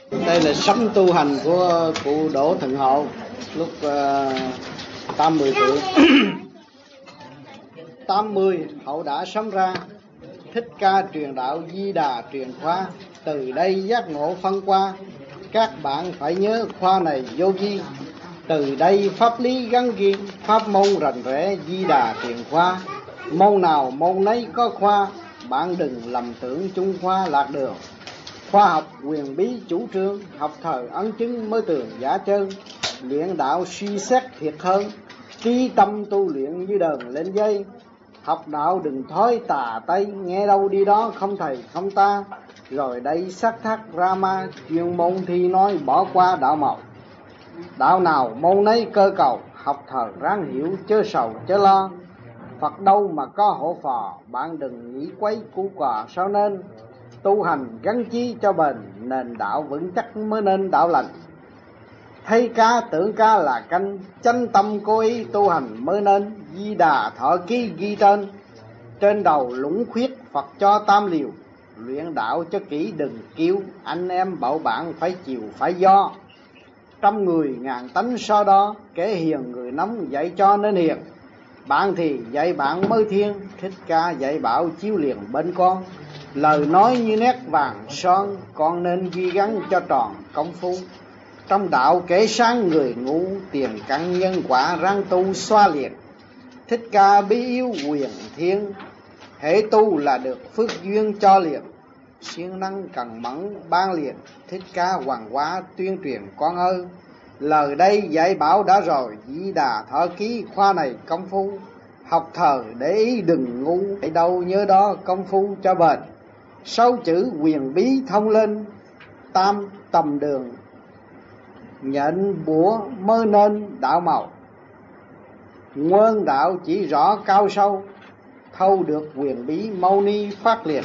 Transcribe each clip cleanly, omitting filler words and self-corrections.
Đây là sống tu hành của cụ Đỗ Thận Hậu lúc 80 tuổi. 80 Hậu đã sống ra. Thích Ca truyền đạo, Di Đà truyền khoa, từ đây giác ngộ phân qua. Các bạn phải nhớ khoa này vô vi, từ đây pháp lý gắn ghi. Pháp môn rành rẽ, Di Đà truyền khoa, môn nào môn nấy có khoa. Bạn đừng lầm tưởng chung khoa lạc đường. Khoa học quyền bí chủ trương, học thời ấn chứng mới tường giả trơn. Luyện đạo suy xét thiệt hơn, trí tâm tu luyện như đờn lên dây. Học đạo đừng thói tà tây, nghe đâu đi đó không thầy không ta. Rồi đây sắc thác Rama, chuyên môn thi nói bỏ qua đạo màu. Đạo nào môn nấy cơ cầu, học thời ráng hiểu chớ sầu chớ lo. Phật đâu mà có hộ phò, bạn đừng nghĩ quấy củ quà sao nên. Tu hành gắn chí cho bền, nền đạo vững chắc mới nên đạo lành. Thấy ca tưởng ca là canh, chánh tâm cố ý tu hành mới nên. Di Đà thọ ký ghi trên đầu lũng khuyết Phật cho tam liều. Luyện đạo cho kỹ đừng kêu, anh em bậu bạn phải chịu phải do. Trăm người ngàn tánh so đo, kẻ hiền người nóng dạy cho nên hiền. Bạn thì dạy bạn mới thiên, Thích Ca dạy bảo chiếu liền bên con. Lời nói như nét vàng son, con nên ghi gắn cho tròn công phu. Trong đạo kẻ sáng người ngu, tiền căn nhân quả ráng tu xoa liền. Thích Ca bí yếu quyền thiên, hễ tu là được phước duyên cho liền. Siêng năng cần mẫn ban liền, Thích Ca hoàng hóa tuyên truyền con ơi. Lời đây dạy bảo đã rồi, Di Đà thọ ký khoa này công phu. Học thời để ý đừng ngu, hãy đâu nhớ đó công phu cho bền. 6 chữ quyền bí thông lên, tam tầm đường nhận bủa mới nên đạo màu. Nguyên đạo chỉ rõ cao sâu, thâu được quyền bí mau ni phát liền.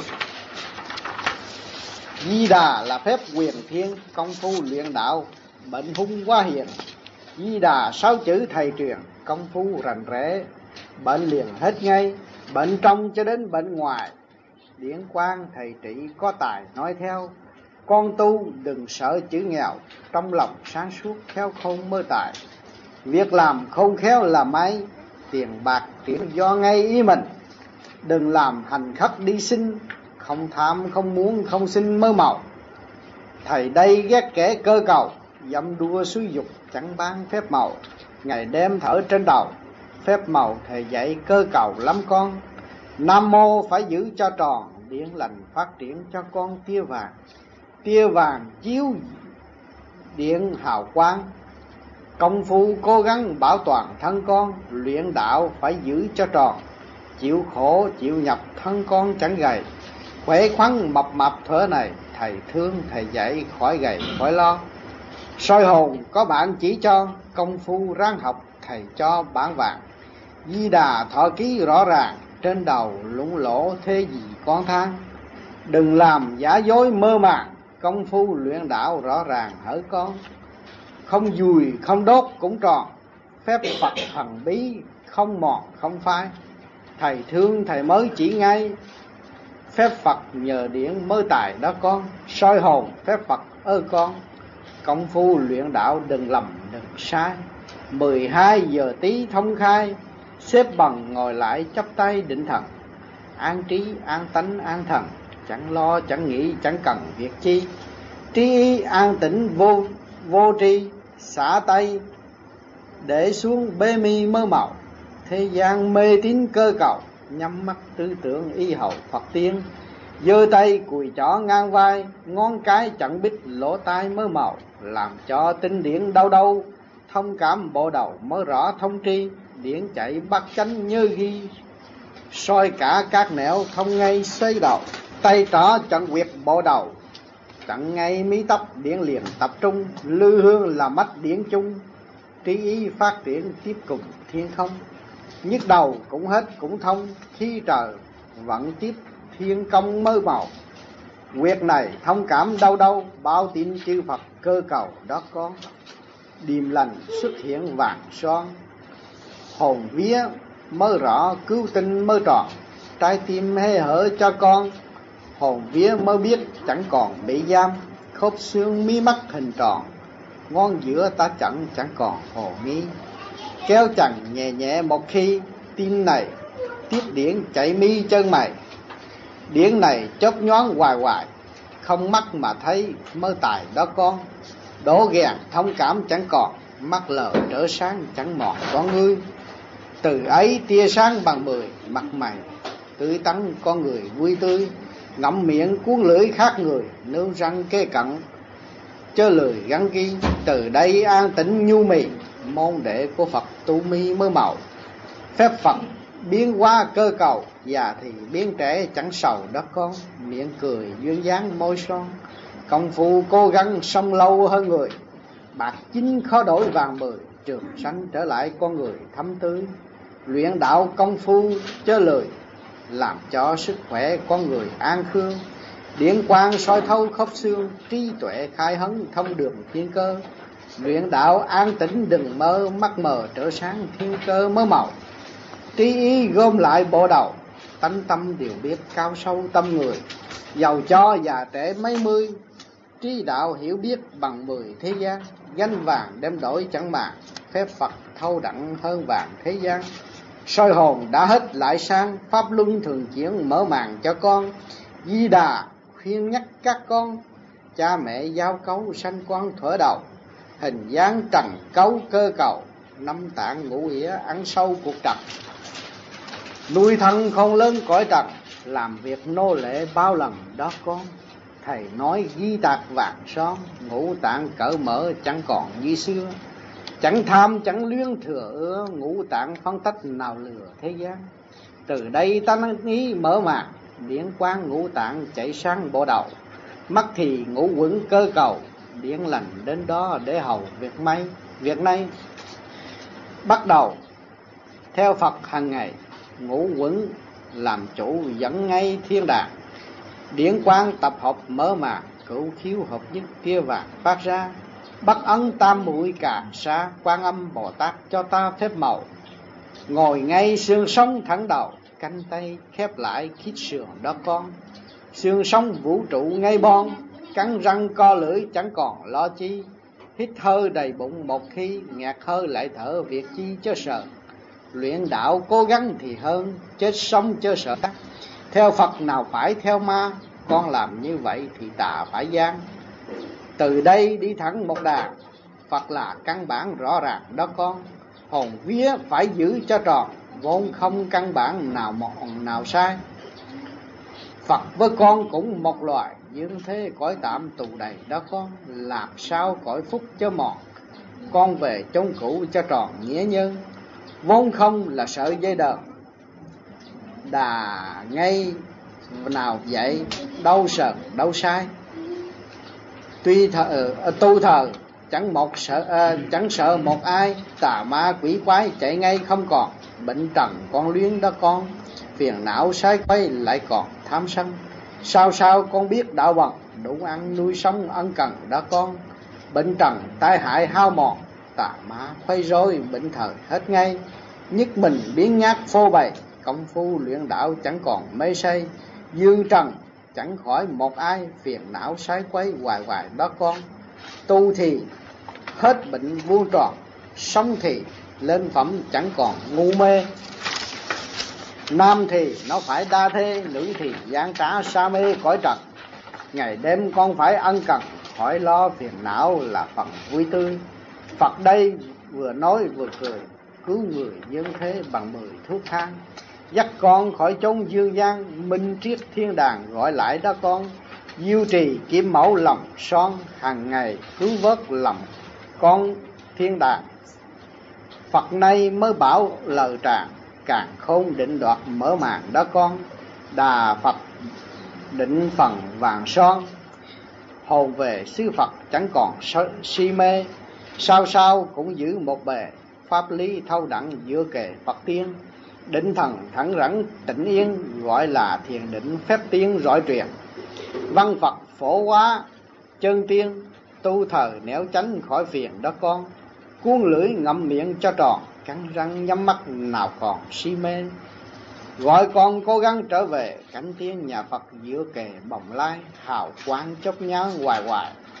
Di Đà là phép quyền thiên, công phu luyện đạo bệnh hung quá hiền. Di Đà 6 chữ thầy truyền, công phu rành rẽ bệnh liền hết ngay. Bệnh trong cho đến bệnh ngoài, điển quang thầy trị có tài nói theo. Con tu đừng sợ chữ nghèo, trong lòng sáng suốt khéo khôn mơ tài. Việc làm khôn khéo là may, tiền bạc chuyển do ngay ý mình. Đừng làm hành khất đi xin, không tham không muốn không xin mơ màu. Thầy đây ghét kẻ cơ cầu, dâm đua xúi dục chẳng bán phép màu. Ngày đêm thở trên đầu, phép màu thầy dạy cơ cầu lắm con. Nam mô phải giữ cho tròn, điển lành phát triển cho con tia vàng. Tia vàng chiếu điện hào quang, công phu cố gắng bảo toàn thân con. Luyện đạo phải giữ cho tròn, chịu khổ chịu nhập thân con chẳng gầy. Khỏe khoắn mập mập thở này, thầy thương thầy dạy khỏi gầy khỏi lo. Soi hồn có bạn chỉ cho, công phu ráng học thầy cho bản vàng. Di Đà thọ ký rõ ràng, trên đầu lũng lỗ thế gì con than. Đừng làm giả dối mơ màng, công phu luyện đạo rõ ràng hỡi con. Không dùi không đốt cũng tròn, phép Phật thần bí không mòn không phai. Thầy thương thầy mới chỉ ngay, phép Phật nhờ điển mới tài đó con. Soi hồn phép Phật ơi con, công phu luyện đạo đừng lầm đừng sai. 12 giờ tí thông khai, xếp bằng ngồi lại chắp tay định thần. An trí an tánh an thần, chẳng lo chẳng nghĩ chẳng cần việc chi. Trí ý an tĩnh vô tri, xả tay để xuống bê mi mơ màu. Thế gian mê tín cơ cầu, nhắm mắt tư tưởng y hầu Phật tiên. Giơ tay cùi chỏ ngang vai, ngón cái chẳng biết lỗ tai mơ màu. Làm cho tinh điển đau đâu, thông cảm bộ đầu mới rõ thông tri. Điển chạy bắt chánh như ghi, soi cả các nẻo không ngay xoay đầu. Tay trỏ chẳng quyệt bộ đầu, chẳng ngay mí tóc điển liền tập trung. Lư hương là mắt điển chung, trí ý phát triển tiếp cùng thiên không. Nhức đầu cũng hết cũng thông, khi trời vẫn tiếp thiên công mơ màu. Quyệt này thông cảm đâu đâu, bao tin chư Phật cơ cầu đó con. Điềm lành xuất hiện vàng son, hồn vía mơ rõ cứu tinh mơ tròn. Trái tim hé hở cho con, hồn vía mới biết chẳng còn bị giam. khớp xương mi mắt hình tròn, ngón giữa ta chẳng còn hồ nghi. Kéo chằng nhẹ nhẹ một khi, tim này tiếp điển chạy mi chân mày. Điển này chớp nhoáng hoài hoài, không mắt mà thấy mơ tài đó con. Đổ ghèn thông cảm chẳng còn, mắt lờ trở sáng chẳng mòn con ngươi. Từ ấy tia sáng bằng 10, mặt mày tươi tắn con người vui tươi. Ngậm miệng cuốn lưỡi khác người, nướng răng kê cận chớ lười gắn ghi. Từ đây an tĩnh nhu mì, môn đệ của Phật tu mi mới màu. Phép Phật biến hóa cơ cầu, già thì biến trẻ chẳng sầu đó con. Miệng cười duyên dáng môi son, công phu cố gắng sống lâu hơn người. Bạc chính khó đổi vàng 10, trường sanh trở lại con người thấm tươi. Luyện đạo công phu chớ lười, làm cho sức khỏe con người an khương. Điển quang soi thấu khớp xương, trí tuệ khai hấn thông đường thiên cơ. Luyện đạo an tĩnh đừng mơ, mắt mờ trở sáng thiên cơ mới màu. Trí ý gom lại bộ đầu, tánh tâm đều biết cao sâu tâm người. Giàu cho già trẻ mấy mươi, trí đạo hiểu biết bằng 10 thế gian. Danh vàng đem đổi chẳng màng, phép Phật thâu đặng hơn vàng thế gian. Soi hồn đã hết lại sang, pháp luân thường chuyển mở màn cho con. Di Đà khuyên nhắc các con, cha mẹ giao cấu sanh quan thuở đầu. Hình dáng trần cấu cơ cầu, năm tạng ngũ nghĩa ăn sâu cuộc trần. Nuôi thân không lớn cõi trần, làm việc nô lệ bao lần đó con. Thầy nói ghi tạc vàng son, ngũ tạng cởi mở chẳng còn như xưa. Chẳng tham chẳng luyến thừa ưa, ngũ tạng phân tách nào lừa thế gian. Từ đây ta năng ý mở màn, điển quang ngũ tạng chảy sáng bộ đầu. Mắt thì ngũ quẩn cơ cầu, điển lành đến đó để hầu việc nay. Bắt đầu theo Phật hàng ngày, ngũ quẩn làm chủ dẫn ngay thiên đàng. Điển quang tập hợp mở màn, cửu khiếu hợp nhất tia vàng phát ra. Bắt ấn tam muội cả xa, Quan Âm Bồ Tát cho ta phép màu. Ngồi ngay xương sống thẳng đầu, cánh tay khép lại khít sườn đó con. Xương sống vũ trụ ngay bon, cắn răng co lưỡi chẳng còn lo chi. Hít hơi đầy bụng một khi, ngạt hơi lại thở việc chi chớ sợ. Luyện đạo cố gắng thì hơn, chết sống chớ sợ. Theo Phật nào phải theo ma, con làm như vậy thì tà phải gian. Từ đây đi thẳng một đà, Phật là căn bản rõ ràng đó con. Hồn vía phải giữ cho tròn, vốn không căn bản nào mọn nào sai. Phật với con cũng một loài, dương thế cõi tạm tù đầy đó con. Làm sao cõi phúc cho mòn, con về chốn cũ cho tròn nghĩa nhân. Vốn không là sợi dây đờn, đà ngay nào vậy, đâu sờn đâu sai. Tuy tu thờ chẳng sợ một ai, tà ma quỷ quái chạy ngay không còn. Bệnh trần con luyến đó con, phiền não sai quay lại còn tham sân. Sao con biết đạo bằng, đủ ăn nuôi sống ân cần đó con. Bệnh trần tai hại hao mòn, tà ma khuấy rối bệnh thời hết ngay. Nhất mình biến nhát phô bày, công phu luyện đạo chẳng còn mê say. Dương trần chẳng khỏi một ai, phiền não sái quấy hoài đó con. Tu thì hết bệnh vuông tròn, sống thì lên phẩm chẳng còn ngu mê. Nam thì nó phải đa thê, nữ thì gian trá sa mê cõi trần. Ngày đêm con phải ân cần, khỏi lo phiền não là phần vui tươi. Phật đây vừa nói vừa cười, cứu người nhân thế bằng 10 thuốc thang. Dắt con khỏi chốn dương gian, minh triết thiên đàng gọi lại đó con. Diêu trì kiếm mẫu lòng son, hàng ngày cứu vớt lòng con thiên đàng. Phật nay mới bảo lời tràng, càng khôn định đoạt mở màn đó con. Đà Phật định phần vàng son, hồn về xứ Phật chẳng còn si mê. Sao cũng giữ một bề, pháp lý thâu đẳng giữa kề Phật tiên. Định thần thẳng rắn tĩnh yên, gọi là thiền định phép tiên rọi truyền. Văn Phật phổ hóa chân tiên, tu thờ nẻo tránh khỏi phiền đó con. Cuốn lưỡi ngậm miệng cho tròn, cắn răng nhắm mắt nào còn si mê. Gọi con cố gắng trở về cánh tiên nhà Phật giữa kề bồng lai, hào quang chớp nhoáng hoài.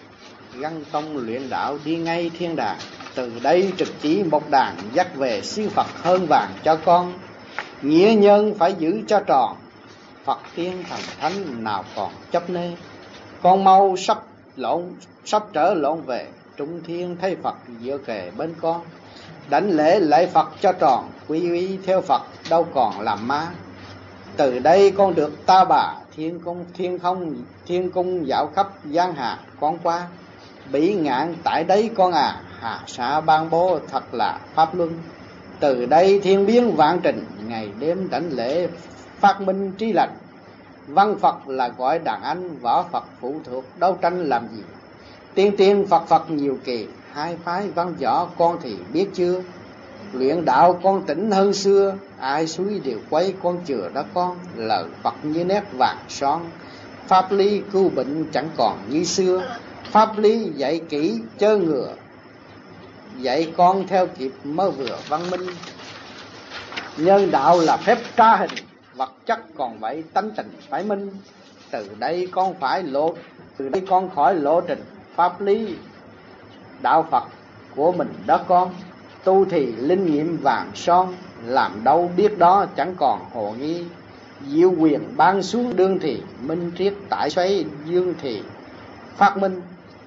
găng tông luyện đạo đi ngay thiên đàng. Từ đây trực chỉ một đàn dắt về siêu Phật hơn vàng cho con. Nghĩa nhân phải giữ cho tròn, Phật tiên thần thánh nào còn chấp nê. Con mau sắp trở lộn về, trung thiên thấy Phật dựa kề bên con. Đảnh lễ lạy Phật cho tròn, quy y theo Phật đâu còn làm ma. Từ đây con được ta bà thiên cung dạo khắp giang hà con qua. Bỉ ngạn tại đấy con à, hà xã ban bố thật là pháp luân. Từ đây thiên biến vạn trình, ngày đêm đảnh lễ phát minh trí lành. Văn Phật là gọi đàn anh, võ Phật phụ thuộc đấu tranh làm gì. Tiên tiên Phật nhiều kỳ, hai phái văn võ con thì biết chưa. Luyện đạo con tỉnh hơn xưa, ai suối đều quấy con chừa đó con. Lời Phật như nét vàng son, pháp lý cứu bệnh chẳng còn như xưa. Pháp lý dạy kỹ chớ ngừa, dạy con theo kịp mới vừa văn minh. Nhân đạo là phép tra hình, vật chất còn vậy tánh tình phải minh. Từ đây con khỏi lộ trình pháp lý đạo Phật của mình đó con. Tu thì linh nghiệm vàng son, làm đâu biết đó chẳng còn hồ nghi. Diệu quyền ban xuống đương thì minh triết, tại xoáy dương thì phát minh.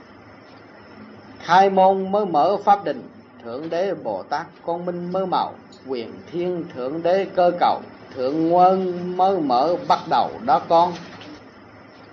Khai môn mới mở pháp đình, Thượng Đế Bồ Tát con minh mới màu. Quyền thiên Thượng Đế cơ cầu, Thượng Nguyên mới mở bắt đầu đó con.